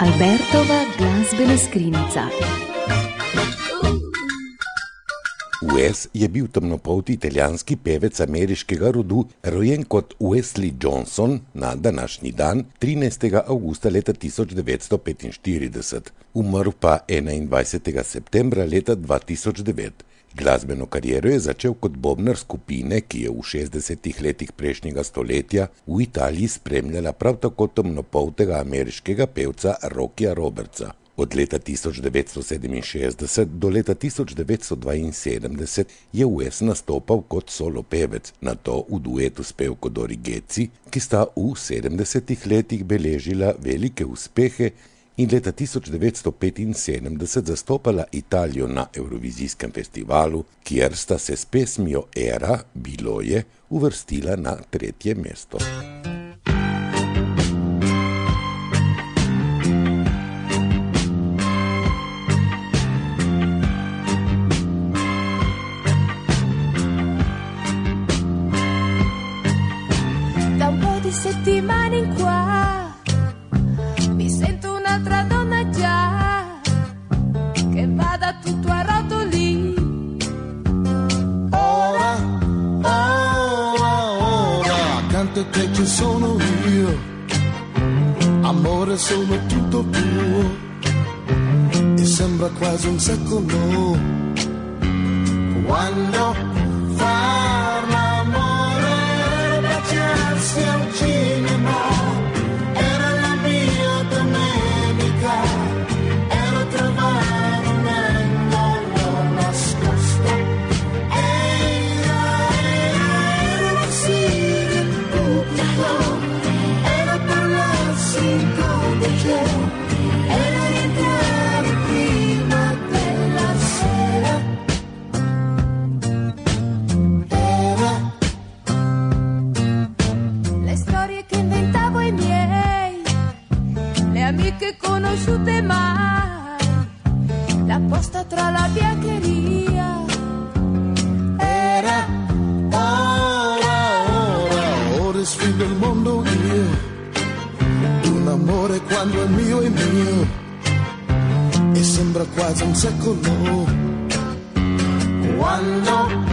Albertova glazbena skrinjica. Wes je bil temnopolti italijanski pevec ameriškega rodu, rojen kot Wesley Johnson na današnji dan, 13. avgusta leta 1945, umrl pa 21. septembra leta 2009. Glasbeno kariero je začel kot bobnar skupine, ki je v 60. letih prejšnjega stoletja v Italiji spremljala prav tako temnopoltega ameriškega pevca Rockyja Robertsa. Od leta 1967 do leta 1972 je Wes nastopal kot solo pevec, nato v duetu s pevko Dori Getzi, ki sta v 70. letih beležila velike uspehe in leta 1975 zastopala Italijo na Evrovizijskem festivalu, kjer sta se s pesmijo Era, bilo je, uvrstila na 3. mesto. Da un po' di settimane in qua mi sento un'altra donna già, che vada tutto a rotoli. Ora, accanto a te ci sono io, amore sono tutto tuo, e sembra quasi un secolo, quando far l'amore, baciarsi al cinema. Amiche conosciute mai, la posta tra la biancheria. Era, ora sfido il mondo io, un amore quando è mio, e sembra quasi un secolo, quando